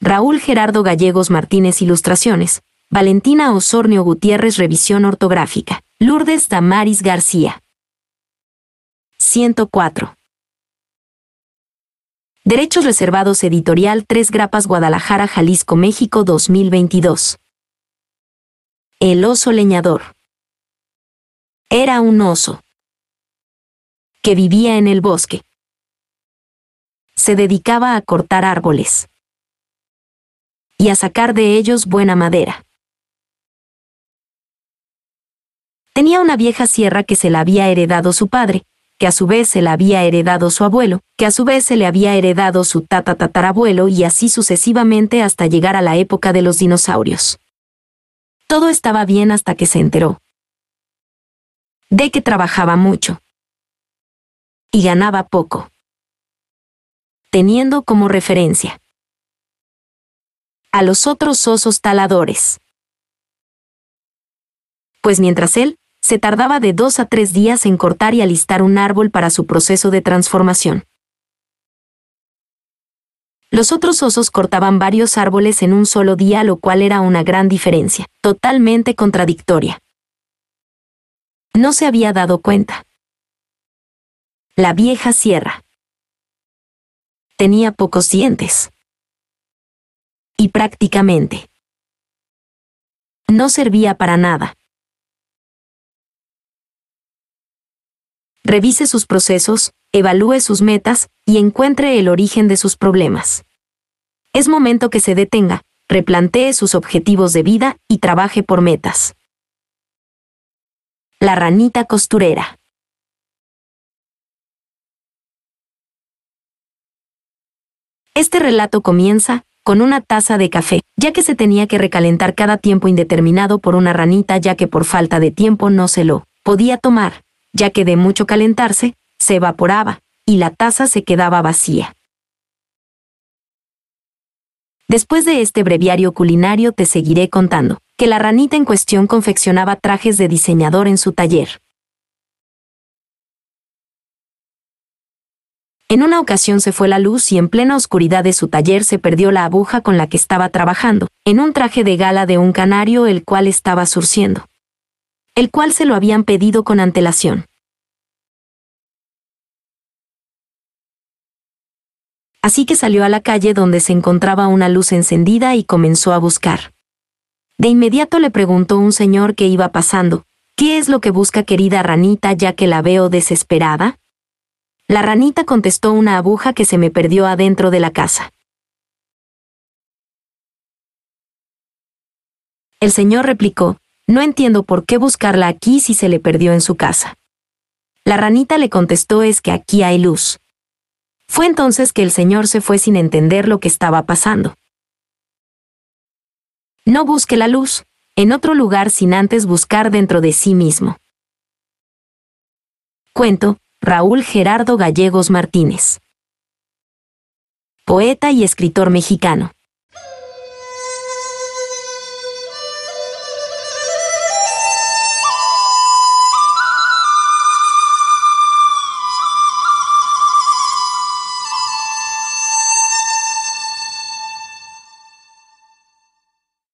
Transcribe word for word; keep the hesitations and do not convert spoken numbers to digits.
Raúl Gerardo Gallegos Martínez ilustraciones, Valentina Osornio Gutiérrez revisión ortográfica, Lourdes Damaris García. ciento cuatro. Derechos reservados editorial Tres Grapas Guadalajara, Jalisco, México dos mil veintidós. El oso leñador. Era un oso que vivía en el bosque. Se dedicaba a cortar árboles y a sacar de ellos buena madera. Tenía una vieja sierra que se la había heredado su padre, que a su vez se la había heredado su abuelo, que a su vez se le había heredado su tatatatarabuelo y así sucesivamente hasta llegar a la época de los dinosaurios. Todo estaba bien hasta que se enteró de que trabajaba mucho y ganaba poco, teniendo como referencia a los otros osos taladores. Pues mientras él se tardaba de dos a tres días en cortar y alistar un árbol para su proceso de transformación, los otros osos cortaban varios árboles en un solo día, lo cual era una gran diferencia, totalmente contradictoria. No se había dado cuenta. La vieja sierra tenía pocos dientes y prácticamente no servía para nada. Revise sus procesos, evalúe sus metas y encuentre el origen de sus problemas. Es momento que se detenga, replantee sus objetivos de vida y trabaje por metas. La ranita costurera. Este relato comienza con una taza de café, ya que se tenía que recalentar cada tiempo indeterminado por una ranita, ya que por falta de tiempo no se lo podía tomar, ya que de mucho calentarse, se evaporaba, y la taza se quedaba vacía. Después de este breviario culinario te seguiré contando que la ranita en cuestión confeccionaba trajes de diseñador en su taller. En una ocasión se fue la luz y en plena oscuridad de su taller se perdió la aguja con la que estaba trabajando, en un traje de gala de un canario el cual estaba surciendo, el cual se lo habían pedido con antelación. Así que salió a la calle donde se encontraba una luz encendida y comenzó a buscar. De inmediato le preguntó un señor que iba pasando, ¿qué es lo que busca, querida ranita, ya que la veo desesperada? La ranita contestó, una aguja que se me perdió adentro de la casa. El señor replicó, no entiendo por qué buscarla aquí si se le perdió en su casa. La ranita le contestó, es que aquí hay luz. Fue entonces que el señor se fue sin entender lo que estaba pasando. No busque la luz en otro lugar sin antes buscar dentro de sí mismo. Cuento, Raúl Gerardo Gallegos Martínez. Poeta y escritor mexicano.